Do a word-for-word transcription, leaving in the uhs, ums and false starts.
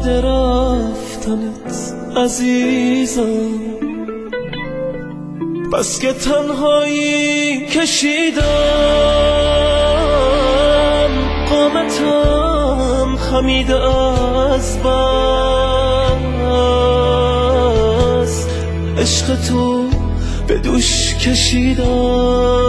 یاد رفتنت عزیزم، بس که تنهایی کشیدم، قامتم خمیده از بس، عشق تو به دوش کشیدم.